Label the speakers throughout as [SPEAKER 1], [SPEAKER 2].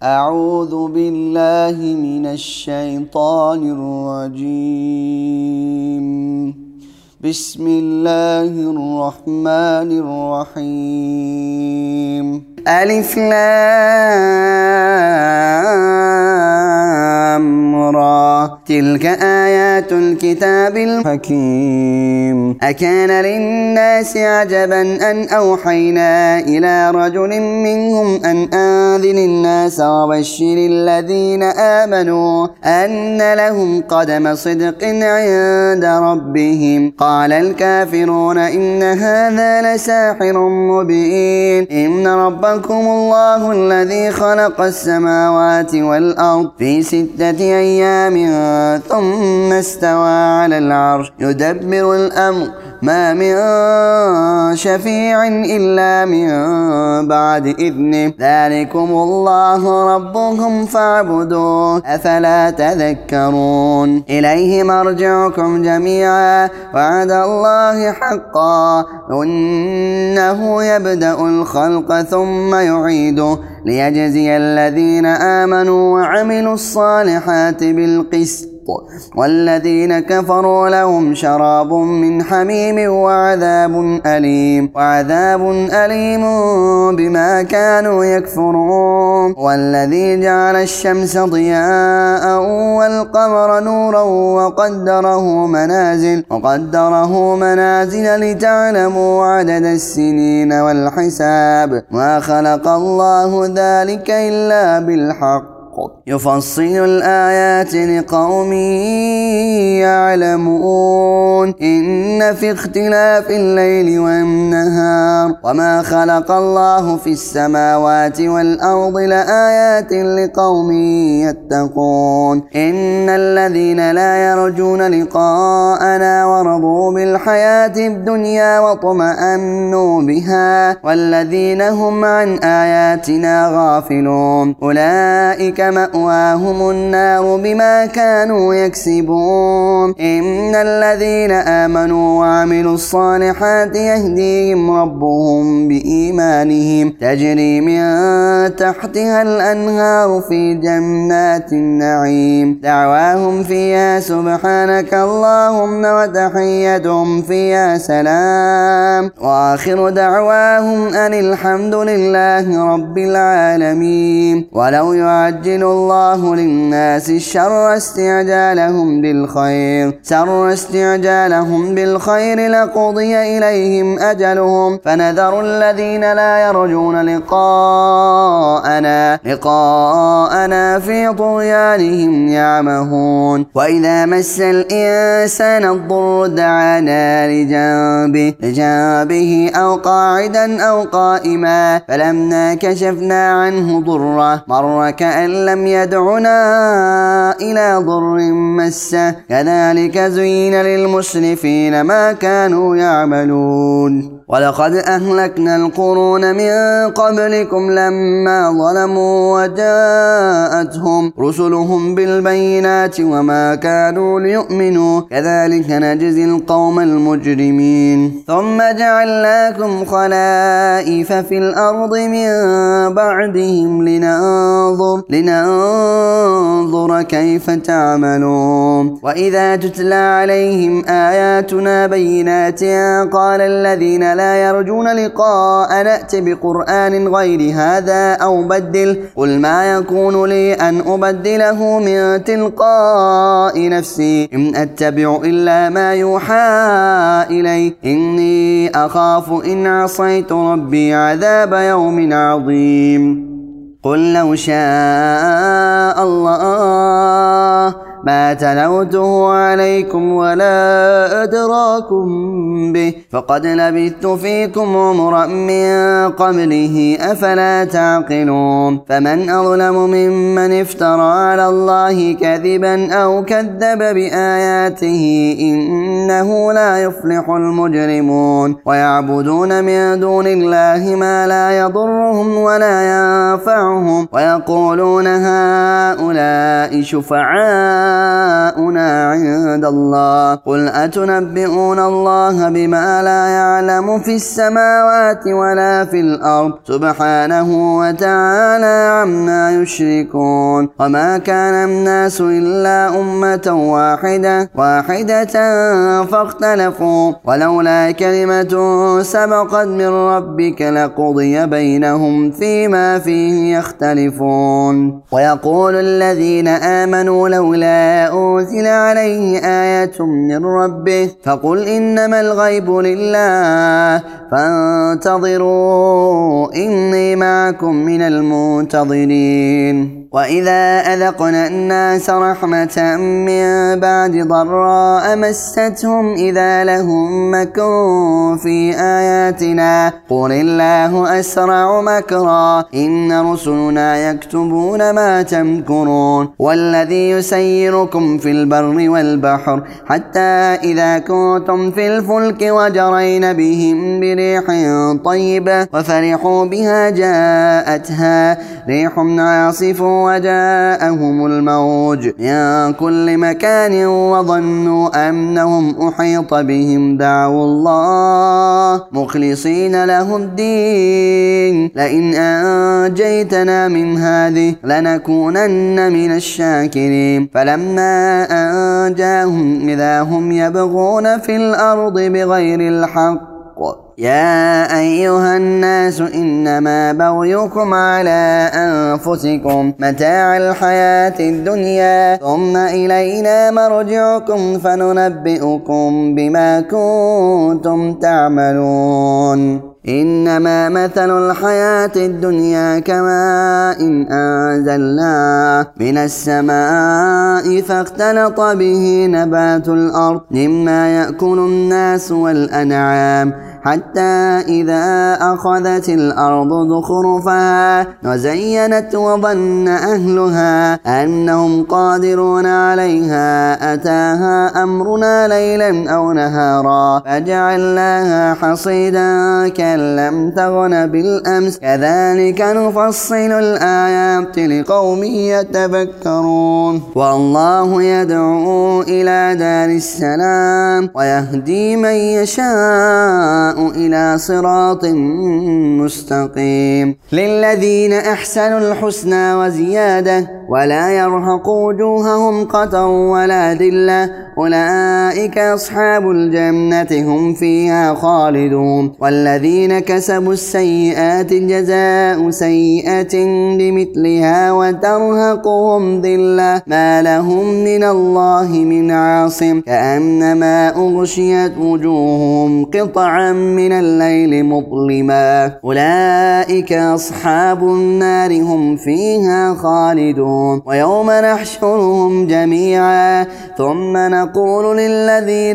[SPEAKER 1] أعوذ بالله من الشيطان الرجيم. بسم الله الرحمن الرحيم. ألف لام را تلك آيات الكتاب الحكيم. أكان للناس عجبا أن أوحينا إلى رجل منهم أن أنذر الناس وبشر الذين آمنوا أن لهم قدم صدق عند ربهم. قال الكافرون إن هذا لساحر مبين. إن ربكم الله الذي خلق السماوات والأرض في 6 أيام ثم استوى على العرش يدبر الأمر ما من شفيع إلا من بعد إذنه ذلكم الله ربكم فاعبدوه أفلا تذكرون. إليه مرجعكم جميعا وعد الله حقا إنه يبدأ الخلق ثم يعيده ليجزي الذين آمنوا وعملوا الصالحات بالقسط والذين كفروا لهم شراب من حميم وعذاب أليم بما كانوا يكفرون. والذي جعل الشمس ضياء والقمر نورا وقدره منازل لتعلموا عدد السنين والحساب ما خلق الله ذلك إلا بالحق يفصل الآيات لقوم يعلمون. إن في اختلاف الليل والنهار وما خلق الله في السماوات والأرض لآيات لقوم يتقون. إن الذين لا يرجون لقاءنا ورضوا بالحياة الدنيا واطمأنوا بها والذين هم عن آياتنا غافلون أولئك مأواهم النار بما كانوا يكسبون. إن الذين آمنوا وعملوا الصالحات يهديهم ربهم بإيمانهم تجري من تحتها الأنهار في جنات النعيم دعواهم فيها سبحانك اللهم وتحيتهم فيها سلام وآخر دعواهم أن الحمد لله رب العالمين. ولو يعجل الله للناس شر استعجالهم بالخير لقضي إليهم أجلهم فنذر الذين لا يرجون لقاءنا في طغيانهم يعمهون. وإذا مس الإنسان الضر دعانا لجنبه أو قاعدا أو قائما فلما كشفنا عنه ضره مر كأن لم يدعنا إلى ضر مسه كذلك زين للمسرفين ما كانوا يعملون. ولقد أهلكنا القرون من قبلكم لما ظلموا وجاءتهم رسلهم بالبينات وما كانوا ليؤمنوا كذلك نجزي القوم المجرمين. ثم جعلناكم خلائف في الأرض من بعدهم لننظر كيف تعملون. وإذا تتلى عليهم آياتنا بينات قال الذين لا يرجون لقاء نأت بقرآن غير هذا أو بدل قل ما يكون لي أن أبدله من تلقاء نفسي إن أتبع إلا ما يوحى إلي إني أخاف إن عصيت ربي عذاب يوم عظيم. قل لو شاء الله ما تلوته عليكم ولا أدراكم به فقد لبثت فيكم عمرا من قبله أفلا تعقلون. فمن أظلم ممن افترى على الله كذبا أو كذب بآياته إنه لا يفلح المجرمون. ويعبدون من دون الله ما لا يضرهم ولا ينفعهم ويقولون هؤلاء شفعاء شركاؤنا عند الله قل أتنبئون الله بما لا يعلم في السماوات ولا في الأرض سبحانه وتعالى عما يشركون وما كان الناس إلا أمة واحدة فاختلفوا ولولا كلمة سبقت من ربك لقضي بينهم فيما فيه يختلفون ويقول الذين آمنوا لولا أنزل عليه آية من ربه فقل إنما الغيب لله فانتظروا إني معكم من المنتظرين وإذا أذقنا الناس رحمة من بعد ضراء مستهم إذا لهم مكر في آياتنا قل الله أسرع مكرا إن رسلنا يكتبون ما تمكرون والذي يسيركم في البر والبحر حتى إذا كنتم في الفلك وجرين بهم بريح طيبة وفرحوا بها جاءتها ريح عاصف وجاءهم الموج من كل مكان وظنوا أنهم أحيط بهم دعوا الله مخلصين له الدين لئن أنجيتنا من هذه لنكونن من الشاكرين فلما أنجاهم إذا هم يبغون في الأرض بغير الحق يا أيها الناس إنما بغيكم على أنفسكم متاع الحياة الدنيا ثم إلينا مرجعكم فننبئكم بما كنتم تعملون إنما مثل الحياة الدنيا كماء أنزلناه من السماء فاختلط به نبات الأرض مما يأكل الناس والأنعام حتى إذا أخذت الأرض زخرفها وزينت وظن أهلها أنهم قادرون عليها أتاها أمرنا ليلا أو نهارا فجعلناها حصيدا كأن لم تغن بالأمس كذلك نفصل الآيات لقوم يتفكرون والله يدعو إلى دار السلام ويهدي من يشاء إلى صراط مستقيم للذين أحسنوا الحسنى وزيادة ولا يرهق وجوههم قتر ولا ذلة أولئك أصحاب الجنة هم فيها خالدون والذين كسبوا السيئات جزاء سيئة بمثلها وترهقهم ذلة ما لهم من الله من عاصم كأنما أغشيت وجوههم قطعا من الليل مظلما أولئك أصحاب النار هم فيها خالدون ويوم نحشرهم جميعا ثم نقول للذين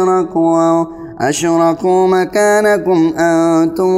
[SPEAKER 1] أشركوا مكانكم أنتم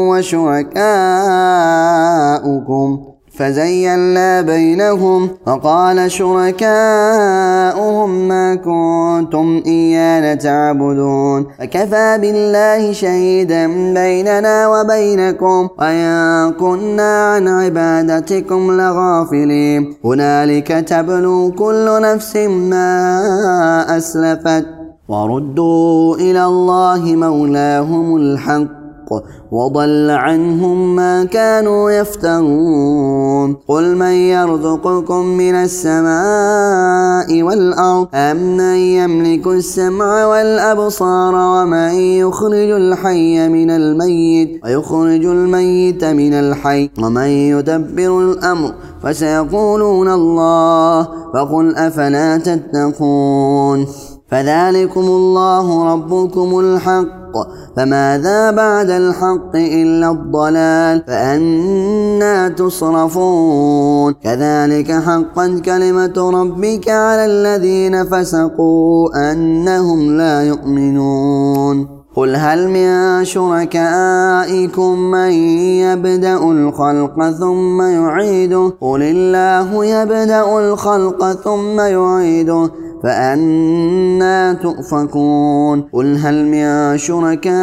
[SPEAKER 1] وشركاؤكم فزيّلنا بينهم وقال شركاؤهم ما كنتم إيانا تعبدون فكفى بالله شهيدا بيننا وبينكم وإن كنا عن عبادتكم لغافلين هنالك تبلو كل نفس ما أسلفت وردوا إلى الله مولاهم الحق وضل عنهم ما كانوا يفترون قل من يرزقكم من السماء والأرض أمن يملك السمع والأبصار ومن يخرج الحي من الميت ويخرج الميت من الحي ومن يدبر الأمر فسيقولون الله فقل أفلا تتقون فذلكم الله ربكم الحق فماذا بعد الحق إلا الضلال فأنى تصرفون كذلك حقت كلمة ربك على الذين فسقوا أنهم لا يؤمنون قل هل من شركائكم من يبدأ الخلق ثم يعيده قل الله يبدأ الخلق ثم يعيده فأنى تؤفكون قل هل من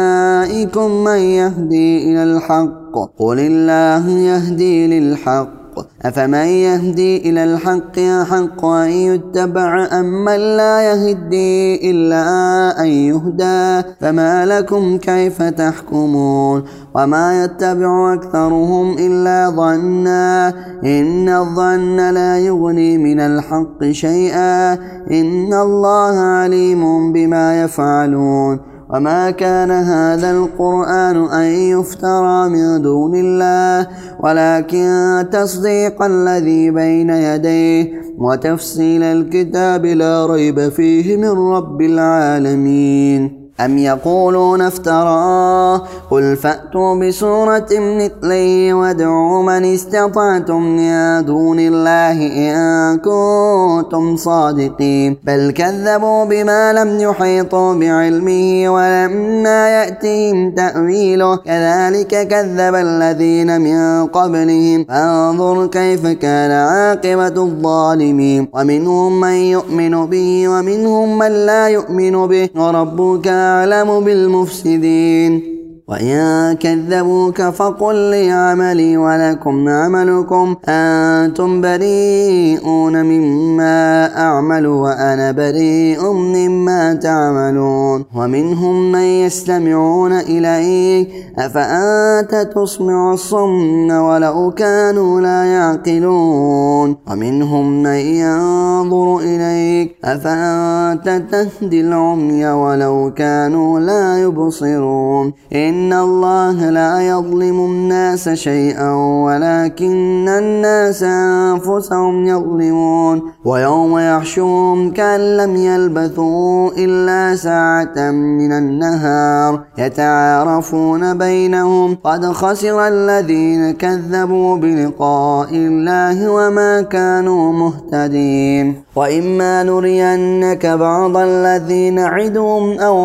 [SPEAKER 1] شركائكم من يهدي إلى الحق قل الله يهدي للحق أفمن يهدي إلى الحق أحق أن يتبع أم من لا يهدي إلا أن يهدى فما لكم كيف تحكمون وما يتبع أكثرهم إلا ظنا إن الظن لا يغني من الحق شيئا إن الله عليم بما يفعلون وما كان هذا القرآن أن يفترى من دون الله ولكن تصديق الذي بين يديه وتفصيل الكتاب لا ريب فيه من رب العالمين أم يقولون افتراه قل فأتوا بسورة مثله وادعوا من استطعتم من دون الله إن كنتم صادقين بل كذبوا بما لم يحيطوا بعلمه ولما يأتهم تأويله كذلك كذب الذين من قبلهم فانظر كيف كان عاقبة الظالمين ومنهم من يؤمن به ومنهم من لا يؤمن به وربك أعلم بالمفسدين وإن كذبوك فقل لي عملي ولكم عملكم أنتم بريئون مما أعمل وأنا بريء مما تعملون ومنهم من يستمعون إليك أفأنت تسمع الصم ولو كانوا لا يعقلون ومنهم من ينظر إليك أفأنت تهدي العمي ولو كانوا لا يبصرون إن الله لا يظلم الناس شيئا ولكن الناس أنفسهم يظلمون ويوم يحشرهم كأن لم يلبثوا إلا ساعة من النهار يتعارفون بينهم قد خسر الذين كذبوا بلقاء الله وما كانوا مهتدين وإما نرينك بعض الذي نعدهم أو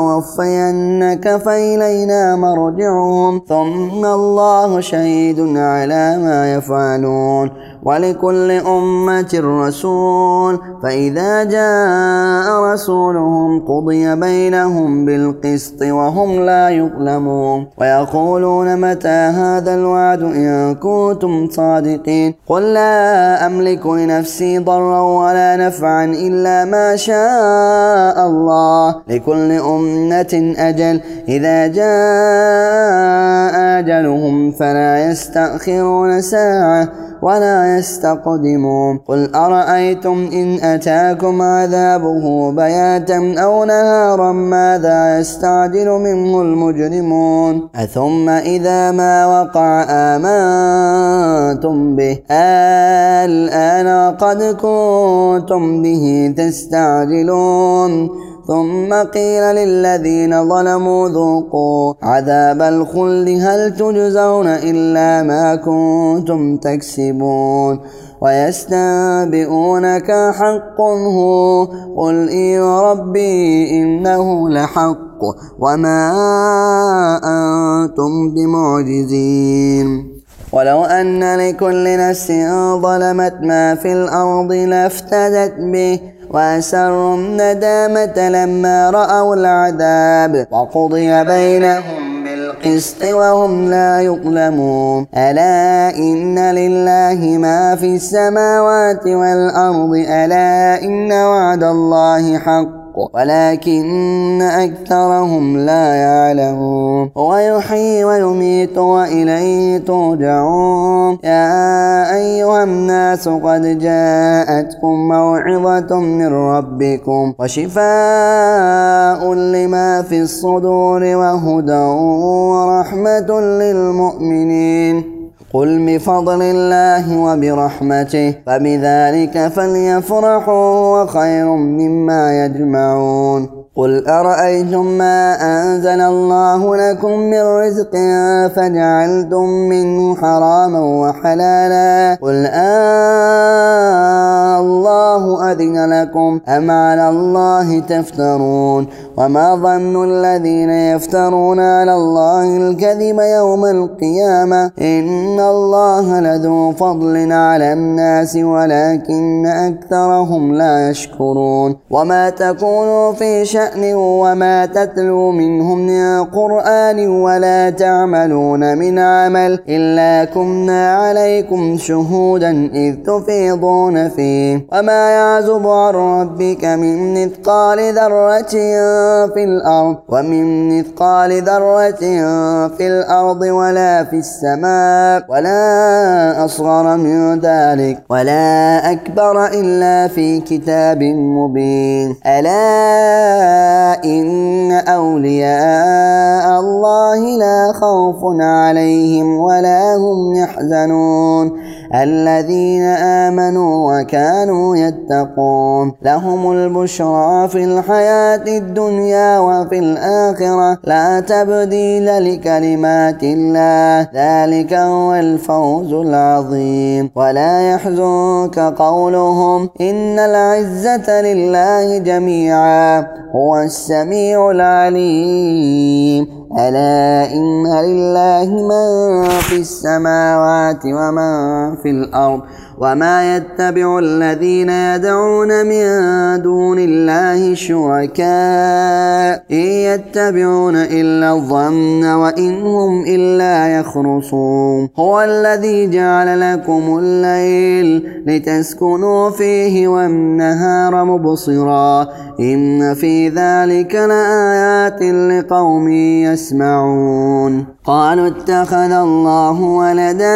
[SPEAKER 1] نتوفينك فإلينا مرجعهم ثم الله شهيد على ما يفعلون ولكل أمة رسول فإذا جاء رسولهم قضي بينهم بالقسط وهم لا يظلمون ويقولون متى هذا الوعد إن كنتم صادقين قل لا أملك لنفسي ضرا ولا نفعا إلا ما شاء الله لكل أمة أجل إذا جاء أجلهم فلا يستأخرون ساعة ولا يستقدمون قل أرأيتم إن أتاكم عذابه بياتا أو نهارا ماذا يستعجل منه المجرمون أثم إذا ما وقع آمنتم به الآن قد كنتم به تستعجلون ثم قيل للذين ظلموا ذوقوا عذاب الخلد هل تجزون إلا ما كنتم تكسبون ويستنبئونك حق هو قل إي ربي إنه لحق وما أنتم بمعجزين ولو أن لكل نفس ظلمت ما في الأرض لافتدت به وأسروا الندامة لما رأوا العذاب وقضي بينهم بالقسط وهم لا يظلمون ألا إن لله ما في السماوات والأرض ألا إن وعد الله حق ولكن أكثرهم لا يعلمون ويحيي ويميت وإليه ترجعون يا أيها الناس قد جاءتكم موعظة من ربكم وشفاء لما في الصدور وهدى ورحمة للمؤمنين قل بفضل الله وبرحمته فبذلك فليفرحوا وخير مما يجمعون قل أرأيتم ما أنزل الله لكم من رزق فجعلتم منه حراما وحلالا قل الله الله أذن لكم أم على الله تفترون وما ظن الذين يفترون على الله الكذب يوم القيامة إن الله لذو فضل على الناس ولكن أكثرهم لا يشكرون وما تكونوا في شأن وما تتلو منه من قرآن ولا تعملون من عمل إلا كنا عليكم شهودا إذ تفيضون فيه وما يعزب عن ربك من مثقال ذرة في الأرض ومن مثقال ذرة في الأرض ولا في السماء ولا أصغر من ذلك ولا أكبر إلا في كتاب مبين ألا إن أولياء الله لا خوف عليهم ولا هم يحزنون الذين آمنوا وكانوا يتقون لهم البشرى في الحياة الدنيا وفي الآخرة لا تبديل لكلمات الله ذلك هو الفوز العظيم ولا يحزنك قولهم إن العزة لله جميعا هو السميع العليم ألا إن لله من في السماوات ومن في الأرض وما يتبع الذين يدعون من دون الله شركاء إن يتبعون إلا الظن وإن هم إلا يخرصون هو الذي جعل لكم الليل لتسكنوا فيه والنهار مبصرا إن في ذلك لآيات لقوم يسمعون قالوا اتخذ الله ولدا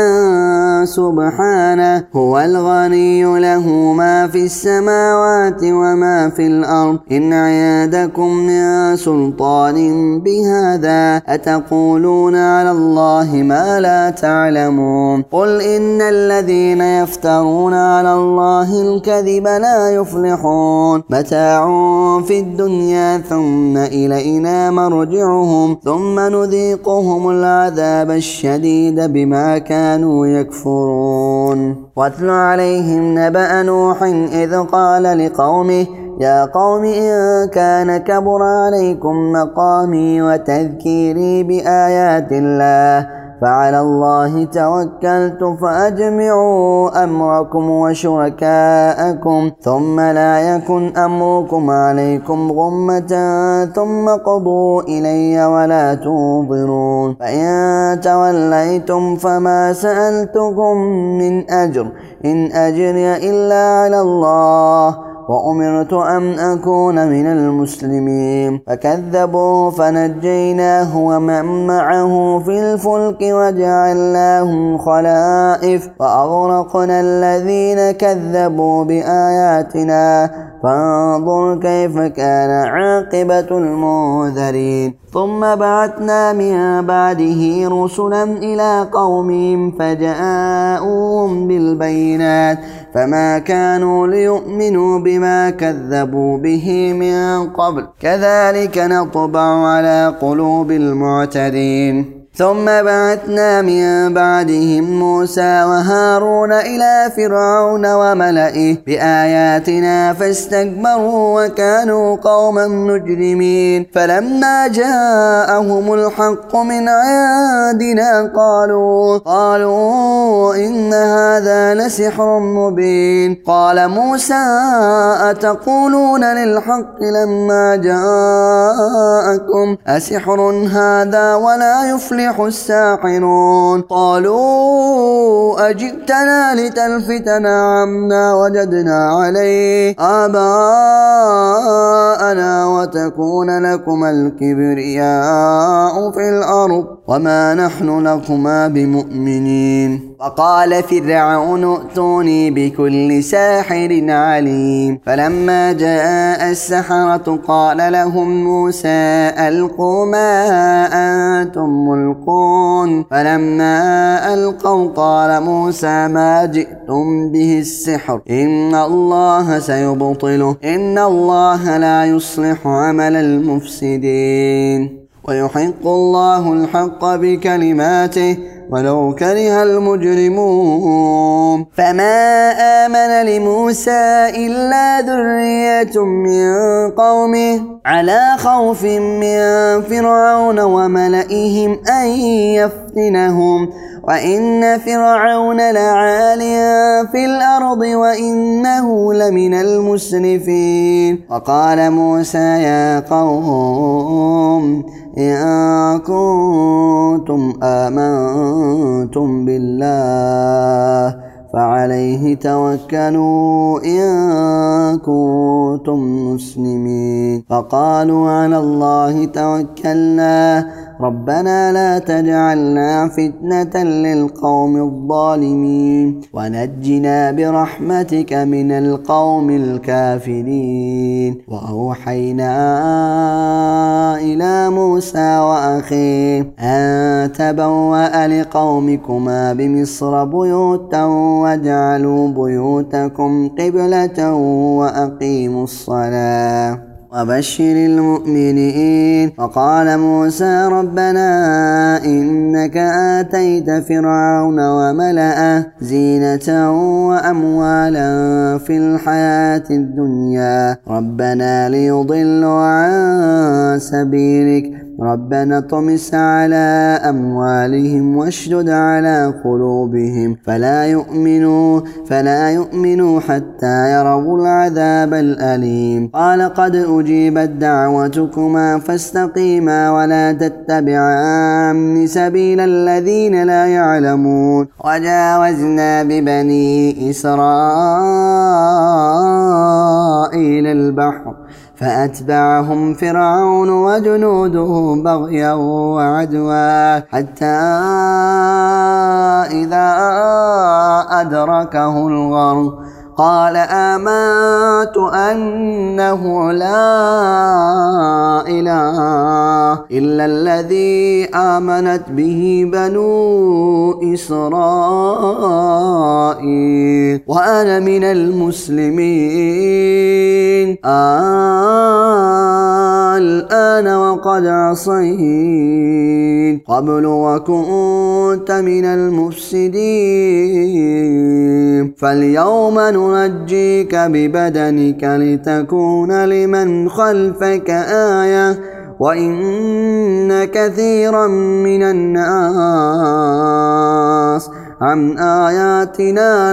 [SPEAKER 1] سبحانه هو الغني له ما في السماوات وما في الأرض إن عندكم من سلطان بهذا أتقولون على الله ما لا تعلمون قل إن الذين يفترون على الله الكذب لا يفلحون متاع في الدنيا ثم إلينا مرجعهم ثم نذيقهم العذاب الشديد بما كانوا يكفرون واتل عليهم نبأ نوح إذ قال لقومه يا قوم إن كان كبر عليكم مقامي وتذكيري بآيات الله فعلى الله توكلت فأجمعوا أمركم وشركاءكم ثم لا يكن أمركم عليكم غمة ثم قضوا إلي ولا تنظرون فإن توليتم فما سألتكم من أجر إن أجري إلا على الله وأمرت أن أكون من المسلمين فكذبوه فنجيناه ومن معه في الفلك وجعلناهم خلائف وأغرقنا الذين كذبوا بآياتنا فانظر كيف كان عاقبة المنذرين ثم بعثنا من بعده رسلا إلى قومهم فجاءوهم بالبينات فما كانوا ليؤمنوا بما كذبوا به من قبل كذلك نطبع على قلوب المعتدين ثم بعثنا من بعدهم موسى وهارون إلى فرعون وملئه بآياتنا فاستكبروا وكانوا قوما مجرمين فلما جاءهم الحق من عندنا قالوا إن هذا لسحر مبين قال موسى أتقولون للحق لما جاءكم أسحر هذا ولا يفلح الساحرون قالوا أجئتنا لتلفتنا عما وجدنا عليه آباءنا وتكون لكما الكبرياء في الأرض وما نحن لكما بمؤمنين وقال فرعون ائتوني بكل ساحر عليم فلما جاء السحرة قال لهم موسى ألقوا ما أنتم ملقون فلما ألقوا قال موسى ما جئتم به السحر إن الله سيبطله إن الله لا يصلح عمل المفسدين ويحق الله الحق بكلماته ولو كره المجرمون فما آمن لموسى إلا ذرية من قومه على خوف من فرعون وملئهم أن يفتنهم وإن فرعون لعال في الأرض وإنه لمن المسرفين وقال موسى يا قوم إن كنتم آمنتم بالله فعليه توكلوا إن كنتم مسلمين فقالوا على الله توكلنا ربنا لا تجعلنا فتنة للقوم الظالمين ونجنا برحمتك من القوم الكافرين وأوحينا إلى موسى وأخيه أن تبوأ لقومكما بمصر بيوتا واجعلوا بيوتكم قبلة وأقيموا الصلاة وبشر المؤمنين وقال موسى ربنا إنك آتيت فرعون وملأه زينة وأموالا في الحياة الدنيا ربنا ليضلوا عن سبيلك ربنا طمس على أموالهم واشدد على قلوبهم فلا يؤمنوا حتى يروا العذاب الأليم قال قد أجيبت دعوتكما فاستقيما ولا تتبعان سبيل الذين لا يعلمون وجاوزنا ببني إسرائيل البحر فأتبعهم فرعون وجنوده بغيا وعدوا حتى إذا أدركه الغرق قال آمنت أنه لا إله إلا الذي آمنت به بنو إسرائيل وأنا من المسلمين الآن وقد عصيت قبل وكنت من المفسدين فاليوم ننجيك ببدنك لتكون لمن خلفك آية وإن كثيرا من الناس عن آياتنا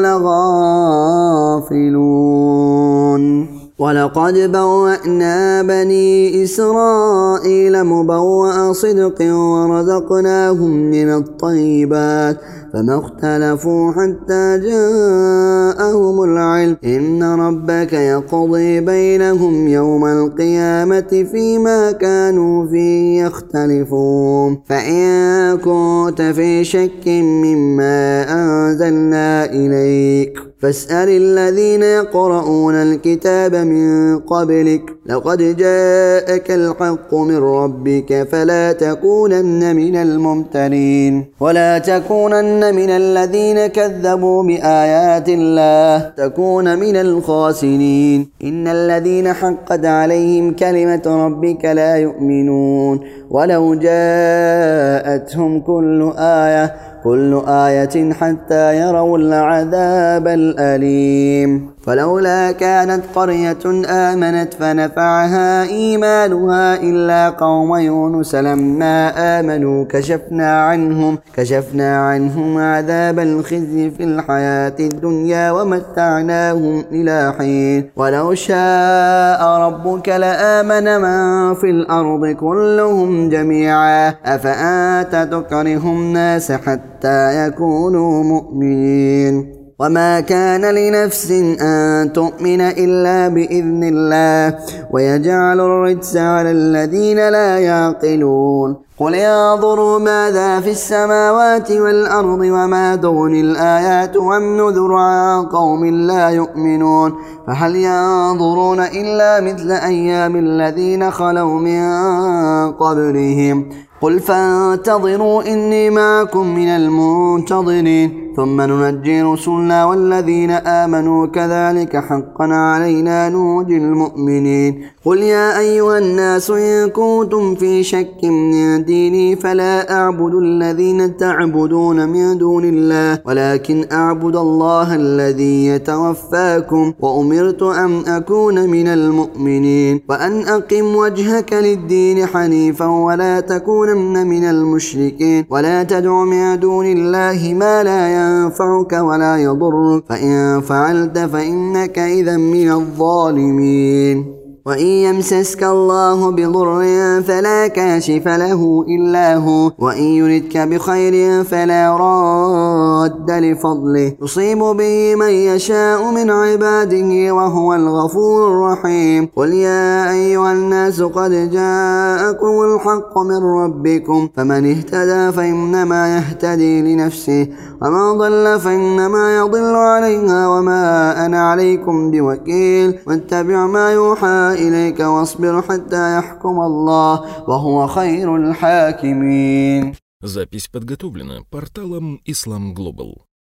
[SPEAKER 1] لغافلون ولقد بوأنا بني إسرائيل مبوأ صدق ورزقناهم من الطيبات فما اختلفوا حتى جاءهم العلم إن ربك يقضي بينهم يوم القيامة فيما كانوا فيه يختلفون فإن كنت في شك مما أنزلنا إليك فاسأل الذين يقرؤون الكتاب من قبلك لقد جاءك الحق من ربك فلا تكونن من الممترين ولا تكونن من الذين كذبوا بآيات الله تكون من الخاسرين إن الذين حقت عليهم كلمة ربك لا يؤمنون ولو جاءتهم كل آية حتى يروا العذاب الأليم فلولا كانت قرية آمنت فنفعها إيمانها إلا قوم يونس لما آمنوا كشفنا عنهم عذاب الخزي في الحياة الدنيا ومتعناهم إلى حين ولو شاء ربك لآمن من في الأرض كلهم جميعا أفأنت تكره الناس حتى يكونوا مؤمنين وما كان لنفس أن تؤمن إلا بإذن الله ويجعل الرجس على الذين لا يعقلون قل انظروا ماذا في السماوات والأرض وما تغني الآيات والنذر عن قوم لا يؤمنون فهل ينظرون إلا مثل أيام الذين خلوا من قبلهم قل فانتظروا إني معكم من المنتظرين ثم ننجي رسلنا والذين آمنوا كذلك حقا علينا ننجي المؤمنين قل يا أيها الناس إن كنتم في شك من ديني فلا أعبد الذين تعبدون من دون الله ولكن أعبد الله الذي يتوفاكم وأمرت أن أكون من المؤمنين وأن أقم وجهك للدين حنيفا ولا تكونن من المشركين ولا تدع من دون الله ما لا ينفعك ولا يضرك فإن فعلت فإنك إذا من الظالمين وإن يمسسك الله بضر فلا كاشف له إلا هو وإن يردك بخير فلا راد لفضله يصيب به من يشاء من عباده وهو الغفور الرحيم قل يا أيها الناس قد جاءكم الحق من ربكم فمن اهتدى فإنما يهتدي لنفسه ومن ضل فإنما يضل عليها وما أنا عليكم بوكيل واتبع ما يوحى إليك واصبر حتى يحكم الله وهو خير الحاكمين.
[SPEAKER 2] Запись подготовлена порталом Islam Global.